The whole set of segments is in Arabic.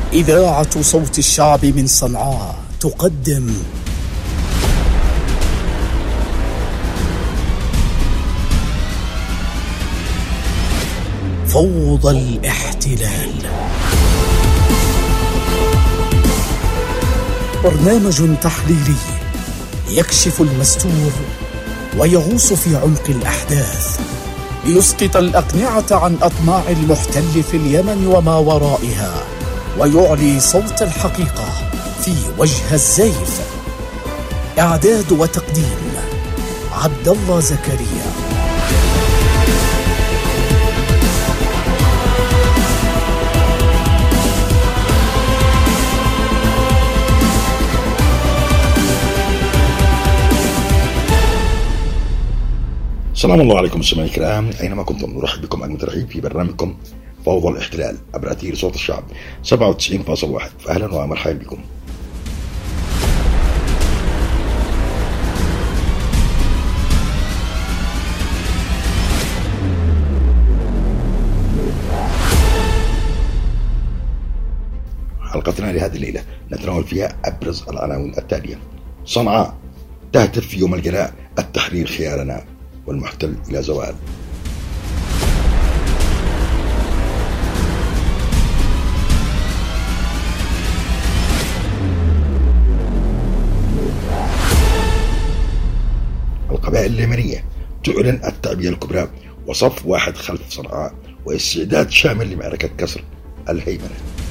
إذاعة صوت الشعب من صنعاء تقدم فوضى الاحتلال، برنامج تحليلي يكشف المستور ويغوص في عمق الأحداث ليسقط الأقنعة عن أطماع المحتل في اليمن وما ورائها، ويعلي صوت الحقيقة في وجه الزيف. إعداد وتقديم عبد الله زكريا. السلام الله عليكم مستمعينا الكرام، اينما كنتم نرحب بكم اجمل ترحيب في برنامجكم فوضى الاحتلال عبر اثير صوت الشعب 97.1. فاهلا ومرحبا بكم. حلقتنا لهذه الليله نتناول فيها ابرز العناوين التاليه: صنعاء تهتف في يوم الجلاء التحرير خيارنا والمحتل إلى زوال. القبائل اليمنية تعلن التعبئة الكبرى وصف واحد خلف صنعاء واستعداد شامل لمعركة كسر الهيمنة.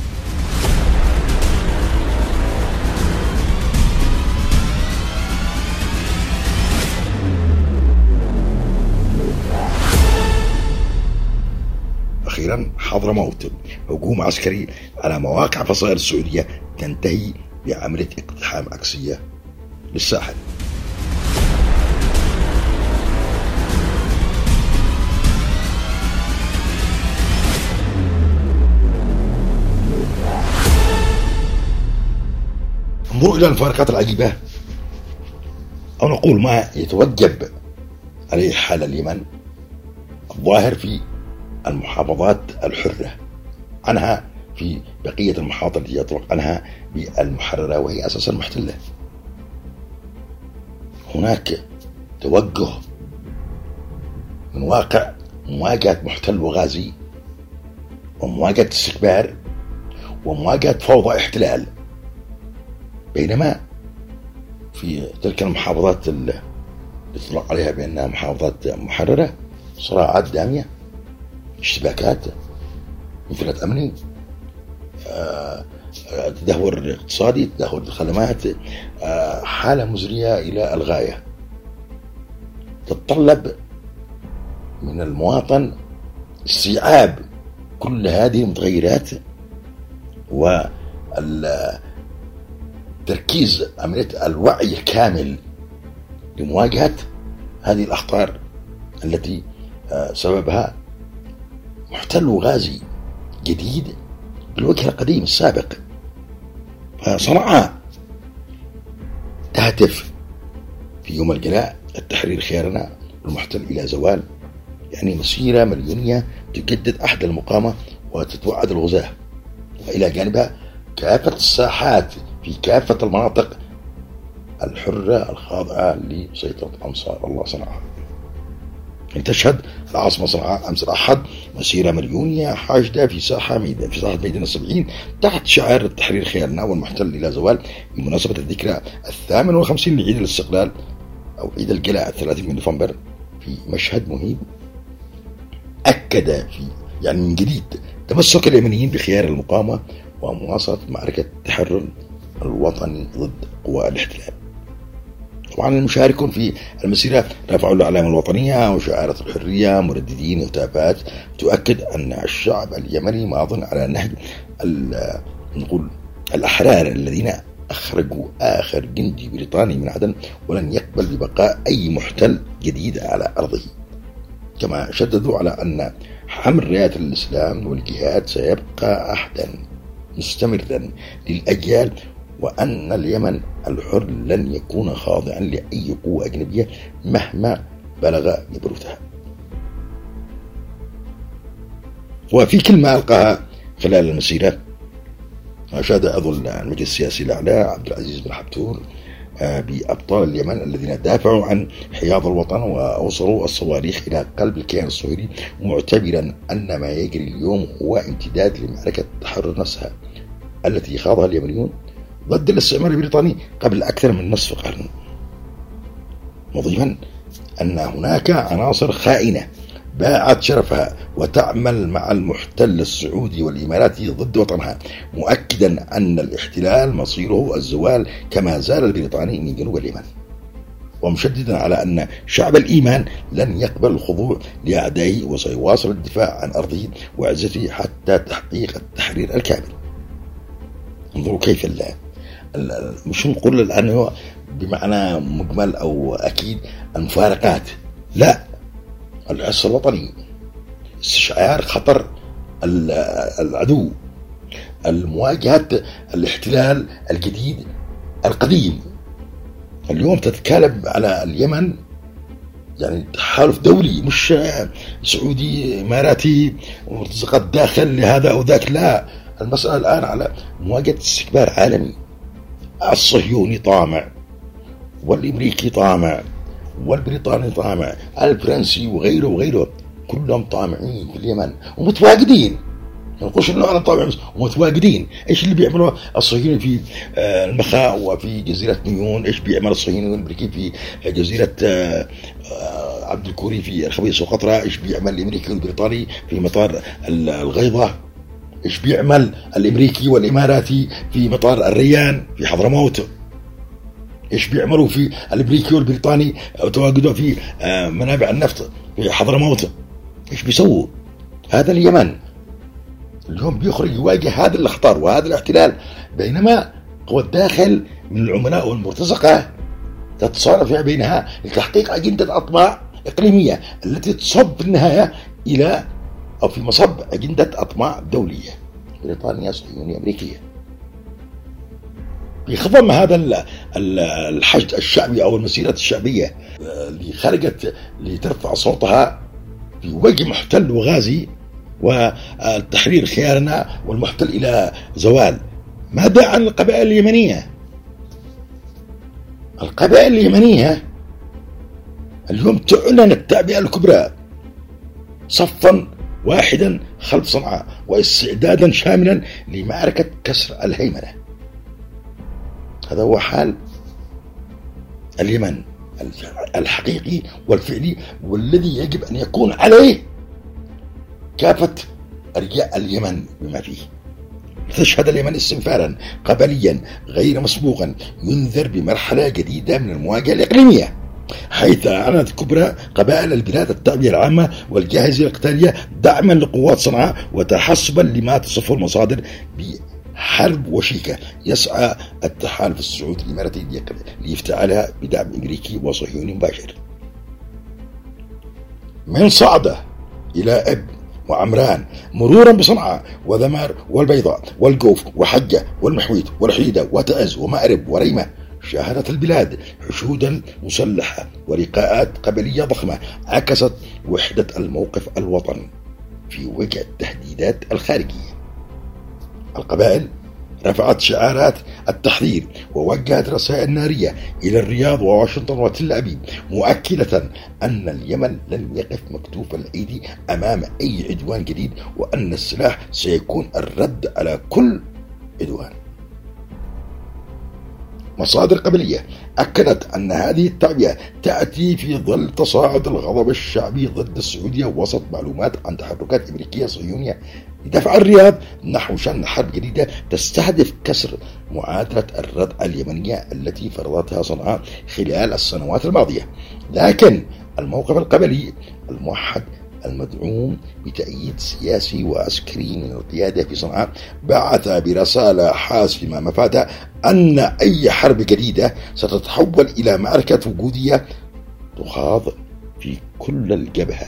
أخيرا حضرموت، هجوم عسكري على مواقع فصائل السعودية تنتهي بعملية اقتحام عكسية للساحل. انظروا إلى المفارقات العجيبة، أو نقول ما يتوجب عليه حال اليمن الظاهر في المحافظات الحرة عنها في بقية المحافظات التي يطلق عنها بالمحررة وهي أساسا محتلة. هناك توجه من واقع مواجهة محتل وغازي ومواجهة استكبار ومواجهة فوضى احتلال، بينما في تلك المحافظات اللي يطلق عليها بأنها محافظات محررة صراعات دامية، اشتباكات، انفلات أمني، تدهور اقتصادي، تدهور الخدمات، حالة مزرية إلى الغاية تتطلب من المواطن استيعاب كل هذه المتغيرات وتركيز عملية الوعي الكامل لمواجهة هذه الأخطار التي سببها محتل وغازي جديد بالوجه القديم السابق. فصنعاء تهتف في يوم الجلاء التحرير خيارنا والمحتل إلى زوال، يعني مسيرة مليونية تجدد أحد المقامة وتتوعد الغزاة، وإلى جانبها كافة الساحات في كافة المناطق الحرة الخاضعة لسيطرة أنصار الله صنعاء. تشهد العاصمة صنعاء أمس الأحد مسيرة مليونية حاشدة في ساحة ميدان السبعين تحت شعار التحرير خيارنا والمحتل إلى زوال بمناسبة الذكرى 58 لعيد الاستقلال أو عيد الجلاء 30 من نوفمبر، في مشهد مهيب أكد في من جديد تمسك اليمنيين بخيار المقاومة ومواصلة معركة التحرر الوطني ضد قوى الاحتلال. طبعا المشاركون في المسيرة رفعوا الأعلام الوطنية وشعارات الحرية مرددين هتافات تؤكد أن الشعب اليمني ماض على نهج نقول الأحرار الذين أخرجوا آخر جندي بريطاني من عدن ولن يقبل ببقاء أي محتل جديد على أرضه. كما شددوا على أن حمل راية الإسلام والجهاد سيبقى عهدا مستمرا للأجيال، وأن اليمن الحر لن يكون خاضعا لأي قوة أجنبية مهما بلغ جبروتها. وفي كلمة ألقاها خلال المسيرة أشاد عضو المجلس السياسي الأعلى عبد العزيز بن حبتور بأبطال اليمن الذين دافعوا عن حياض الوطن وأوصلوا الصواريخ إلى قلب الكيان الصهيوني، معتبرا أن ما يجري اليوم هو امتداد لمعركة التحرر نفسها التي خاضها اليمنيون ضد الاستعمار البريطاني قبل أكثر من نصف قرن، مضيفا أن هناك عناصر خائنة باعت شرفها وتعمل مع المحتل السعودي والإماراتي ضد وطنها، مؤكدا أن الاحتلال مصيره الزوال كما زال البريطاني من جنوب اليمن، ومشددا على أن شعب الإيمان لن يقبل الخضوع لأعدائه وسيواصل الدفاع عن أرضه وعزته حتى تحقيق التحرير الكامل. انظروا كيف مش نقول الآن هو بمعنى مجمل أو أكيد المفارقات، لا، الحس الوطني، استشعار خطر العدو، المواجهة الاحتلال الجديد القديم. اليوم تتكلم على اليمن يعني تحالف دولي، مش سعودي إماراتي ومرتزقات داخل لهذا أو ذاك، لا، المسألة الآن على مواجهة استكبار عالمي. الصهيوني طامع، والأمريكي طامع، والبريطاني طامع، الفرنسي وغيره وغيره، كلهم طامعين في اليمن ومتواجدين. ما نقولش انه انا طامع بس، ومتواجدين. ايش اللي بيعملوا الصهيوني في المخاء وفي جزيرة نيون؟ ايش بيعمل الصهيوني الامريكي في جزيرة عبد الكوري في الخبيث وقطرة؟ ايش بيعمل الامريكي والبريطاني في مطار الغيضة؟ ايش بيعمل الامريكي والاماراتي في مطار الريان في حضرموت؟ ايش بيعملوا في الامريكي والبريطاني تواجدوا في منابع النفط في حضرموت؟ ايش بيسووا؟ هذا اليمن اليوم بيخرج يواجه هذا الاخطار وهذا الاحتلال، بينما قوى الداخل من العملاء والمرتزقة تتصارع فيها بينها لتحقيق أجندة أطماع إقليمية التي تصب في النهاية إلى أو في مصب أجندة أطماع دولية بريطانيا صهيونية أمريكية. بخضم هذا الحشد الشعبي أو المسيرة الشعبية اللي خرجت لترفع صوتها في وجه محتل وغازي والتحرير خيارنا والمحتل إلى زوال، ماذا عن القبائل اليمنية؟ القبائل اليمنية اليوم تعلن التعبئة الكبرى صفا واحدا خلف صنعاء واستعدادا شاملا لمعركة كسر الهيمنة. هذا هو حال اليمن الحقيقي والفعلي، والذي يجب أن يكون عليه كافة أرجاء اليمن بما فيه. تشهد اليمن استنفارا قبليا غير مسبوقا ينذر بمرحلة جديدة من المواجهة الإقليمية، حيث أعلنت كبرى قبائل البلاد التعبئة العامة والجاهزية القتالية دعما لقوات صنعاء وتحسبا لما تصفه المصادر بحرب وشيكة يسعى التحالف السعودي الإماراتي لافتعالها بدعم أمريكي وصهيوني مباشر. من صعدة إلى أب وعمران مرورا بصنعاء وذمار والبيضاء والجوف وحجة والمحويت والحيدة وتعز ومأرب وريمة، شاهدت البلاد حشودا مسلحة ولقاءات قبلية ضخمة عكست وحدة الموقف الوطني في وجه التهديدات الخارجية. القبائل رفعت شعارات التحذير ووجهت رسائل نارية إلى الرياض وواشنطن وتل أبيب، مؤكدة أن اليمن لن يقف مكتوف الأيدي أمام أي عدوان جديد، وأن السلاح سيكون الرد على كل عدوان. مصادر قبلية أكدت أن هذه التعبئة تأتي في ظل تصاعد الغضب الشعبي ضد السعودية وسط معلومات عن تحركات أمريكية صهيونية لدفع الرياض نحو شن حرب جديدة تستهدف كسر معادلة الردع اليمنية التي فرضتها صنعاء خلال السنوات الماضية. لكن الموقف القبلي الموحد المدعوم بتأييد سياسي وعسكري من القيادة في صنعاء بعث برسالة حاسمة مفادها أن أي حرب جديدة ستتحول إلى معركة وجودية تخاض في كل الجبهات.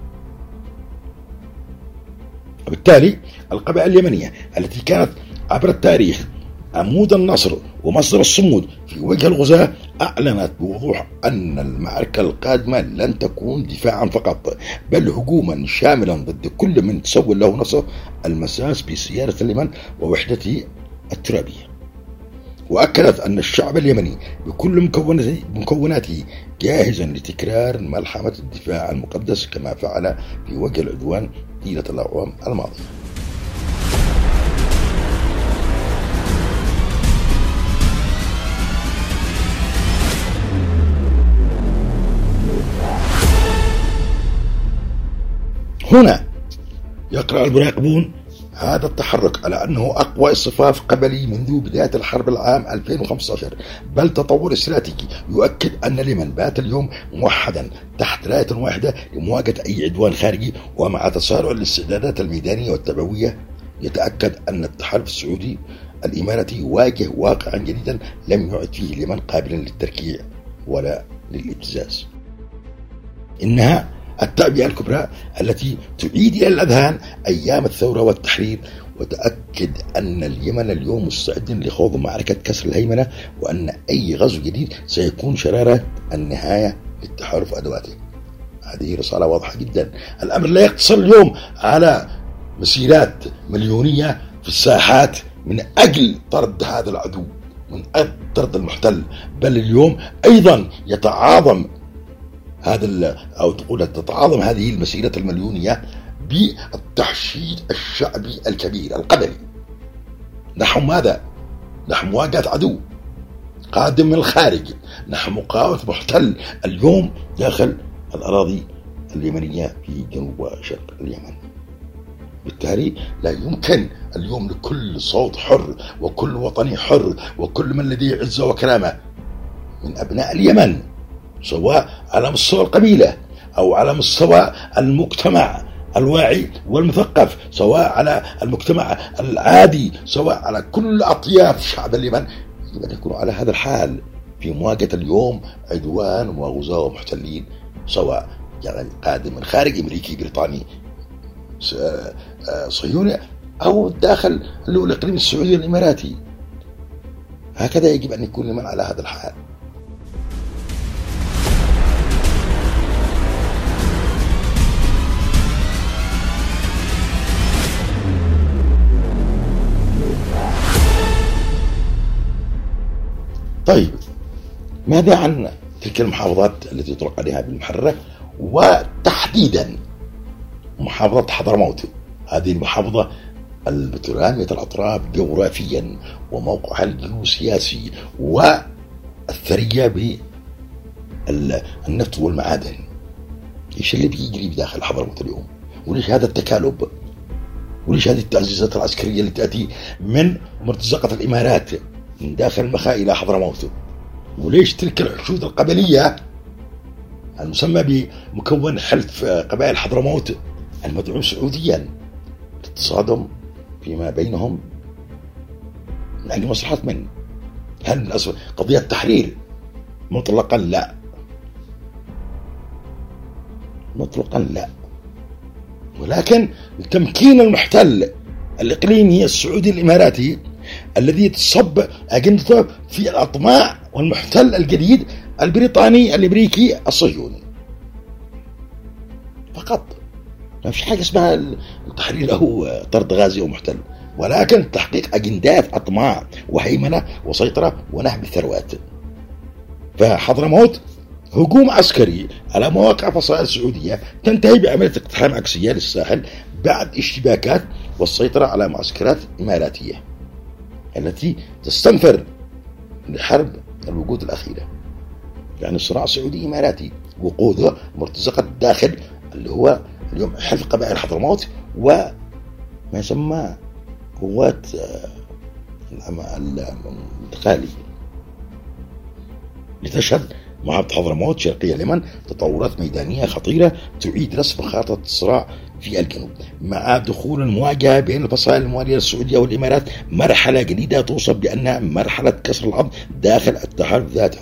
وبالتالي القبائل اليمنية التي كانت عبر التاريخ عمود النصر ومصدر الصمود في وجه الغزاة أعلنت بوضوح أن المعركة القادمة لن تكون دفاعا فقط، بل هجوما شاملا ضد كل من تسول له نفسه المساس بسيادة اليمن ووحدته الترابية. وأكدت أن الشعب اليمني بكل مكوناته جاهزا لتكرار ملحمة الدفاع المقدس كما فعل في وجه العدوان طيلة الأعوام الماضية. هنا يقرأ المراقبون هذا التحرك على أنه أقوى اصطفاف قبلي منذ بداية الحرب العام 2015، بل تطور استراتيجي يؤكد أن اليمن بات اليوم موحدا تحت راية واحدة لمواجهة أي عدوان خارجي. ومع تسارع الاستعدادات الميدانية والتبوية يتأكد أن التحالف السعودي الإماراتي يواجه واقعا جديدا لم يعد فيه اليمن قابلا للتركيع ولا للابتزاز. إنها التعبئة الكبرى التي تعيد إلى الأذهان أيام الثورة والتحرير، وتأكد أن اليمن اليوم مستعد لخوض معركة كسر الهيمنة، وأن أي غزو جديد سيكون شرارة النهاية للتحالف وأدواته. هذه رسالة واضحة جدا. الأمر لا يقتصر اليوم على مسيرات مليونية في الساحات من أجل طرد هذا العدو، من أجل طرد المحتل، بل اليوم أيضا يتعاظم أو تقول تتعاظم هذه المسيرة المليونية بالتحشيد الشعبي الكبير القبلي. نحن ماذا؟ نحن مواجهة عدو قادم من الخارج، نحن مقاومة محتل اليوم داخل الأراضي اليمنية في جنوب وشرق اليمن. بالتالي لا يمكن اليوم لكل صوت حر وكل وطني حر وكل من لديه عزة وكرامة من أبناء اليمن، سواء على مستوى القبيلة أو على مستوى المجتمع الواعي والمثقف، سواء على المجتمع العادي، سواء على كل أطياف شعب اليمن، يجب أن يكونوا على هذا الحال في مواجهة اليوم عدوان وغزاة ومحتلين، سواء يعني قادم من خارج أمريكي بريطاني صهيوني أو داخل الإقليم السعودي الإماراتي. هكذا يجب أن يكون اليمن على هذا الحال. طيب، ماذا عن تلك المحافظات التي يطلق عليها بالمحررة، وتحديدا محافظة حضرموت؟ هذه المحافظة البترانية الأطراف جغرافيا وموقعها الجيوسياسي والثرية بالنفط والمعادن. ايش اللي بيجري بداخل حضرموت اليوم؟ وليش هذا التكالب؟ وليش هذه التعزيزات العسكرية اللي تأتي من مرتزقة الإمارات من داخل المخاء إلى حضرموت؟ وليش تلك الحشود القبلية المسمى بمكون حلف قبائل حضرموت المدعوم سعوديا للتصادم فيما بينهم من أجل مصلحة من؟ هل من أصل قضية تحرير؟ مطلقا لا، مطلقا لا، ولكن تمكين المحتل الإقليمي السعودي الإماراتي الذي يتصب أجندته في الأطماع والمحتل الجديد البريطاني الأمريكي الصهيوني فقط. ما فيش حاجة اسمها التحرير أو طرد غازي أو محتل، ولكن تحقيق أجندات أطماع وهيمنة وسيطرة ونهب الثروات. فحضرموت هجوم عسكري على مواقع فصائل سعودية تنتهي بعملية اقتحام عكسية للساحل بعد اشتباكات والسيطرة على معسكرات إماراتية التي تستنفر لحرب الوقود الأخيرة. يعني صراع سعودي إماراتي وقوده مرتزقة الداخل اللي هو اليوم حلف قبائل حضرموت وما يسمى قوات الانتقالي، لتشهد محافظة حضرموت شرقية اليمن تطورات ميدانية خطيرة تعيد رسم خارطة الصراع في الجنوب، مع دخول المواجهة بين الفصائل الموالية للسعودية والإمارات مرحلة جديدة توصف بأنها مرحلة كسر العظم داخل التحالف ذاته.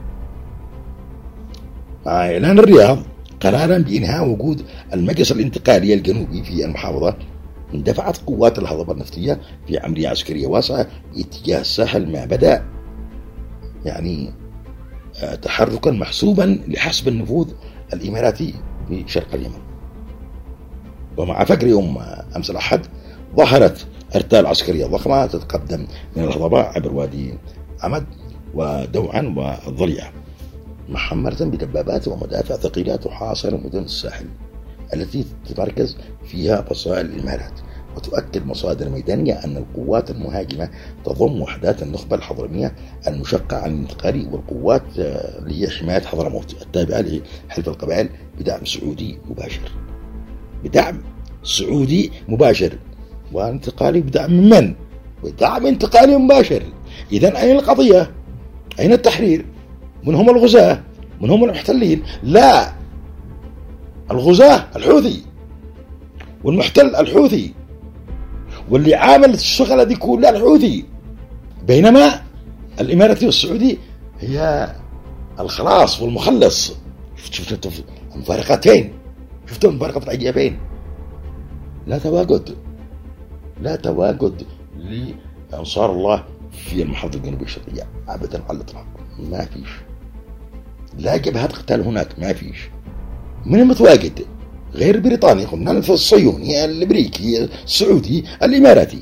مع إعلان الرياض قرارا بإنهاء وجود المجلس الانتقالي الجنوبي في المحافظة، اندفعت قوات الهضبة النفطية في عملية عسكرية واسعة باتجاه الساحل، ما بدأ يعني تحركا محسوبا لحسب النفوذ الإماراتي بشرق اليمن. ومع فجر يوم أمس الأحد ظهرت أرتال عسكرية ضخمة تتقدم من الهضبة عبر وادي عمد ودوعا والضليعة، محمرة بدبابات ومدافع ثقيلة تحاصر مدن الساحل التي تتمركز فيها فصائل الإمارات. وتؤكد مصادر ميدانية أن القوات المهاجمة تضم وحدات النخبة الحضرمية المشقة عن الانتقالي والقوات لحماية حضرموت التابعة لحلف القبائل بدعم سعودي مباشر. بدعم سعودي مباشر، وانتقالي بدعم من؟ بدعم انتقالي مباشر. إذن أين القضية؟ أين التحرير؟ من هم الغزاة؟ من هم المحتلين؟ لا، الغزاة الحوثي والمحتل الحوثي واللي عامل الشغلة دي كلها الحوثي، بينما الإماراتي والسعودي هي الخلاص والمخلص. شفتوا المفارقتين؟ شفتوا المفارقات العجيبين؟ لا تواجد لأنصار الله في المحافظة الجنوبية الشرقية أبدا على الإطلاق، ما فيش. لا جبهات قتال هناك، ما فيش. من المتواجد غير بريطانيا، قلنا الصهيوني الامريكي السعودي الاماراتي.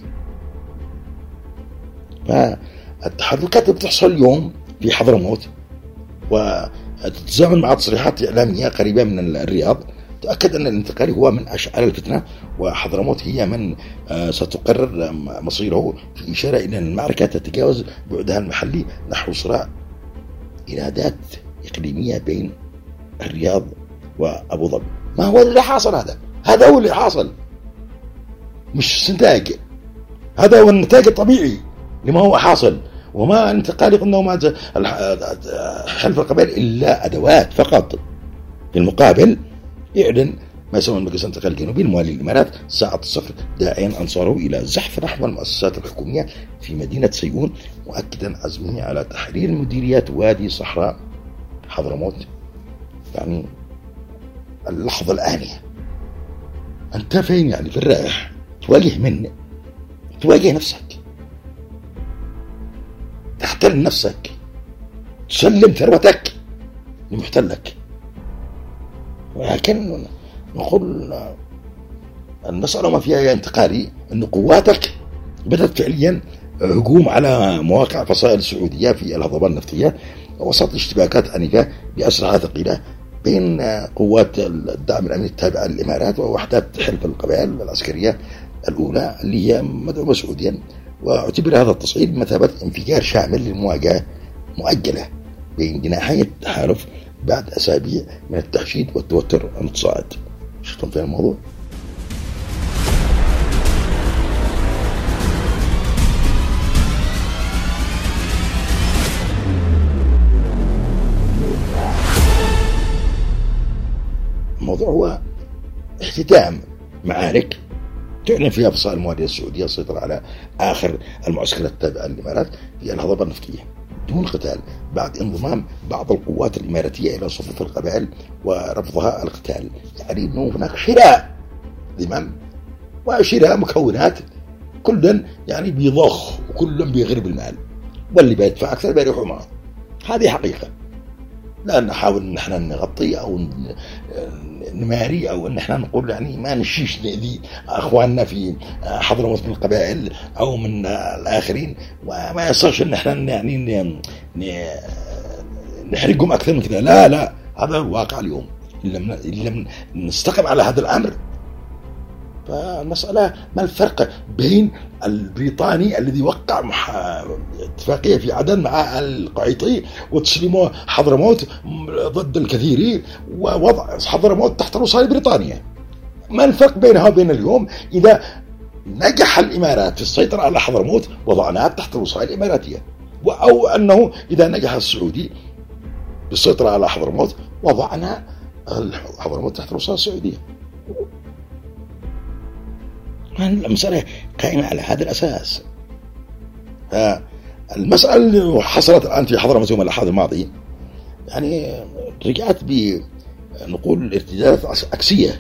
فالتحركات اللي بتحصل اليوم في حضرموت وتتزامن مع تصريحات اعلاميه قريبه من الرياض تؤكد ان الانتقالي هو من اشعال الفتنه، وحضرموت هي من ستقرر مصيره، في اشاره الى ان المعركه تتجاوز بعدها المحلي نحو صراع ارادات اقليميه بين الرياض وابو ظبي. ما هو اللي حاصل؟ هذا هو اللي حاصل، مش استنتاج. هذا هو النتاج الطبيعي لما هو حاصل. وما انتقالي قلنا وما حلف القبائل إلا أدوات فقط. في المقابل يعلن ما يسمى المجلس الانتقالي الجنوبي الموالي للإمارات ساعة الصفر، داعيا أنصاره إلى الزحف نحو المؤسسات الحكومية في مدينة سيئون، مؤكدا عزمه على تحرير مديريات وادي صحراء حضرموت. يعني اللحظة الآنية أنت فين؟ يعني في الرائح تواجه من؟ تواجه نفسك، تحتل نفسك، تسلم ثروتك لمحتلك. ولكن نقول المسألة ما فيها انتقالي، أن قواتك بدأت فعليا هجوم على مواقع فصائل السعودية في الهضبة النفطية وسط اشتباكات عنيفة بأسلحة ثقيلة بين قوات الدعم الأمني التابعة للإمارات ووحدات حلف القبائل العسكرية الأولى اللي هي مدعومة سعوديا. واعتبر هذا التصعيد بمثابة انفجار شامل للمواجهة مؤجلة بين جناحي التحالف بعد أسابيع من التحشيد والتوتر المتصاعد. شفتم في الموضوع؟ الموضوع هو اختتام معارك تعلن فيها فصائل الموالية السعودية السيطرة على آخر المعسكرات التابعة للإمارات في الهضبة النفطية دون قتال، بعد انضمام بعض القوات الإماراتية إلى صفوف القبائل ورفضها القتال. يعني أنه هناك شراء ذمم وشراء مكونات، كل يعني بيضخ وكل بيغرب المال، واللي بيدفع أكثر بيريحوا معه. هذه حقيقة، لا نحاول ان احنا نغطي او نماري او ان احنا نقول يعني ما نشيش نأذي اخواننا في حضرموت من القبائل او من الاخرين، وما يصيرش ان احنا يعني نحرقهم اكثر من كذا. لا هذا الواقع اليوم. ان لم نستقم على هذا الامر، فالمسألة ما الفرق بين البريطاني الذي وقع اتفاقية في عدن مع القعيطي وتسليمه حضرموت ضد الكثير ووضع حضرموت تحت الوصاية بريطانيا؟ ما الفرق بينها وبين اليوم؟ إذا نجح الإمارات في السيطرة على حضرموت وضعناها تحت الوصاية الإماراتية، أو أنه إذا نجح السعودي بالسيطرة على حضرموت وضعنا حضرموت تحت الوصاية السعودية. المسألة قائمة على هذا الأساس. المسألة اللي حصلت الآن في حضرموت يوم الأحد الماضي يعني رجعت بنقول ارتدادات عكسية.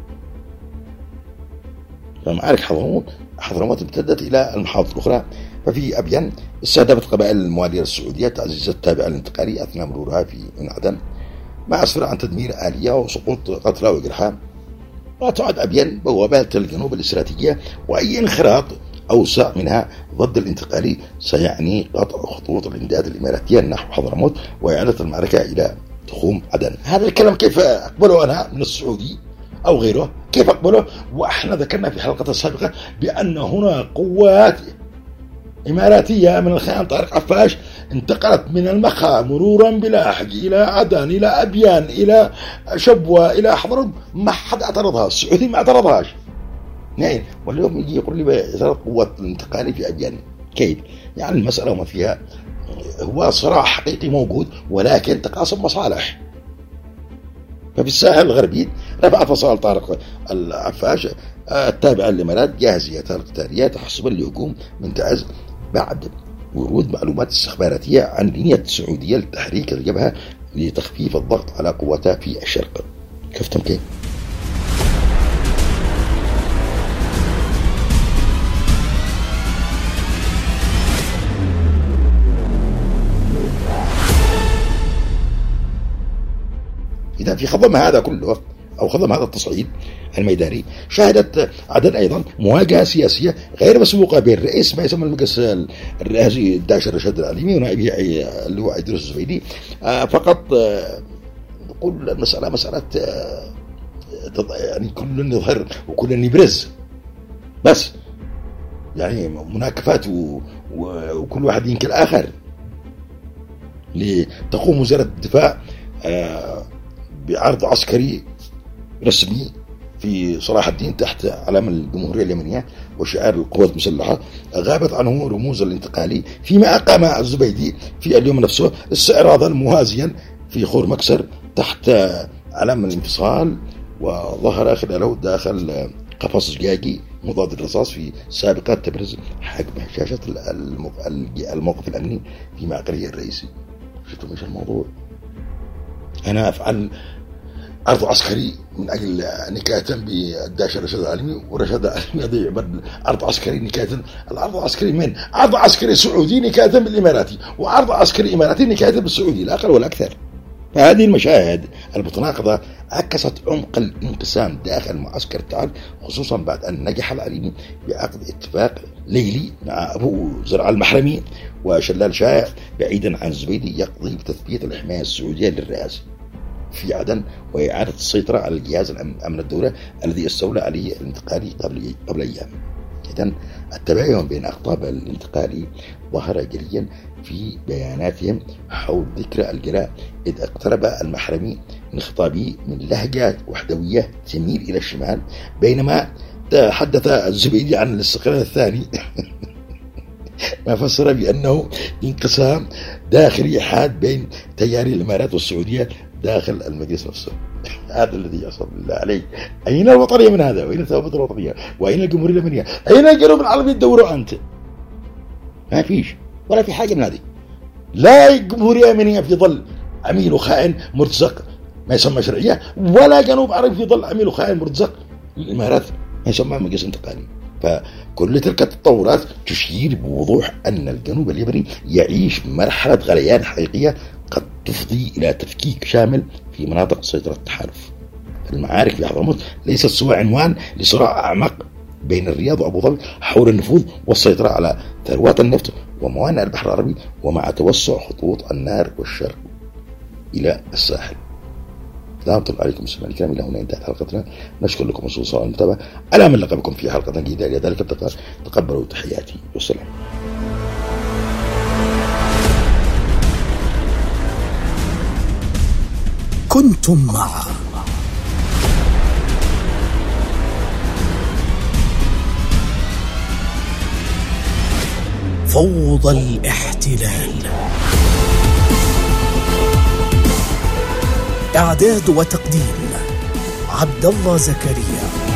فمعارك حضرموت امتدت إلى المحافظات الأخرى. ففي أبين استهدفت قبائل الموالية السعودية تعزيز التابعة الانتقالي أثناء مرورها من عدن، ما أسفر عن تدمير آلية وسقوط قتلى وجرحى. وتعد أبين بوابة الجنوب الاستراتيجية، وأي انخراط أوسع منها ضد الانتقالي سيعني قطع خطوط الإمداد الإماراتية نحو حضرموت وإعادة المعركة إلى تخوم عدن. هذا الكلام كيف أقبله أنا من السعودي أو غيره؟ كيف أقبله؟ وإحنا ذكرنا في حلقة السابقة بأن هنا قوات إماراتية من الخيان طارق عفاش انتقلت من المخا مرورا بلاحق إلى عدن إلى أبيان إلى شبوة إلى حضرموت، ما حد اعترضها، السعودي ما اعترضهاش نعم. واليوم يجي يقول لي بإعتراض قوة الانتقالي في أبيان. كيف؟ يعني المسألة وما فيها، هو صراع حقيقي موجود ولكن تقاسم مصالح. ففي الساحل الغربي رفع فصائل طارق العفاش التابعة للإمارات جاهزية القتالية تحسبا لهجوم من تعز بعد ورود معلومات استخباراتية عن نية السعودية لتحريك الجبهة لتخفيف الضغط على قوتها في الشرق. شفتم كيف؟ إذا في خضم هذا كله أو خضم هذا التصعيد الميداني شهدت عدن أيضا مواجهة سياسية غير مسبوقة بين رئيس ما يسمى المجلس الرئاسي الداعش رشاد العليمي ونائبه اللواء إدريس الزبيدي. فقط نقول المسألة مسألة يعني كل يظهر وكل يبرز، بس يعني مناكفات وكل واحد ينكر الآخر. لتقوم وزارة الدفاع بعرض عسكري رسمي في صلاح الدين تحت علامة الجمهورية اليمنية وشعار القوات المسلحة، غابت عنه رموز الانتقالي، فيما أقام الزبيدي في اليوم نفسه استعراضا موازيا في خور مكسر تحت علامة الانفصال، وظهر خلاله داخل قفص زجاجي مضاد الرصاص في سابقات تبرز حجم هشاشة الموقف الأمني في معقله الرئيسي. شفتوا ايش الموضوع؟ أنا أفعل عرض عسكري من أجل نكاية بالداعش رشاد العليمي، ورشاد العليمي يضيع عرض عسكري نكاية. العرض العسكري من عرض عسكري سعودي نكاية بالإماراتي، وعرض عسكري إماراتي نكاية بالسعودي، لا أقل ولا أكثر. فهذه المشاهد المتناقضة عكست عمق الانقسام داخل معسكر التعال، خصوصا بعد أن نجح العليمي بعقد اتفاق ليلي مع أبو زرع المحرمي وشلال شائع بعيدا عن الزبيدي يقضي بتثبيت الحماية السعودية للرئاسة في عدن وإعادة السيطرة على الجهاز أمن الدولة الذي استولى عليه الانتقالي قبل أيام. إذن التباين بين أقطاب الانتقالي ظهر جليا في بياناتهم حول ذكر الجلاء، إذ اقترب المحرمي من خطابه من لهجة وحدوية تميل إلى الشمال، بينما تحدث الزبيدي عن الاستقلال الثاني ما فسر بأنه انقسام داخلي حاد بين تيار الإمارات والسعودية داخل المجلس نفسه. هذا الذي يحصل بالله عليك. أين الوطنية من هذا؟ وأين ثوابت الوطنية؟ وأين الجمهورية اليمنية؟ أين الجنوب العربي تدوروا أنت؟ ما فيش ولا في حاجة من هذه. لا جمهورية يمنية في ظل عميل وخائن مرتزق ما يسمى شرعية، ولا جنوب عربي في ظل عميل وخائن مرتزق الإمارات ما يسمى مجلس انتقالي. فكل تلك التطورات تشير بوضوح أن الجنوب اليمني يعيش مرحلة غليان حقيقية قد تفضي إلى تفكيك شامل في مناطق سيطرة التحالف. المعارك في حضرموت ليست سوى عنوان لصراع أعمق بين الرياض وأبو ظبي حول النفوذ والسيطرة على ثروات النفط وموانئ البحر العربي، ومع توسع خطوط النار والشرق إلى الساحل. لا أطلع عليكم السلام الكرام. إلى هنا انتهت حلقتنا. نشكر لكم وصول المتابعة. على من لقى بكم في حلقة جديدة. لذلك تقبلوا تحياتي والسلام. كنتم مع فوضى الاحتلال. إعداد وتقديم عبد الله زكريا.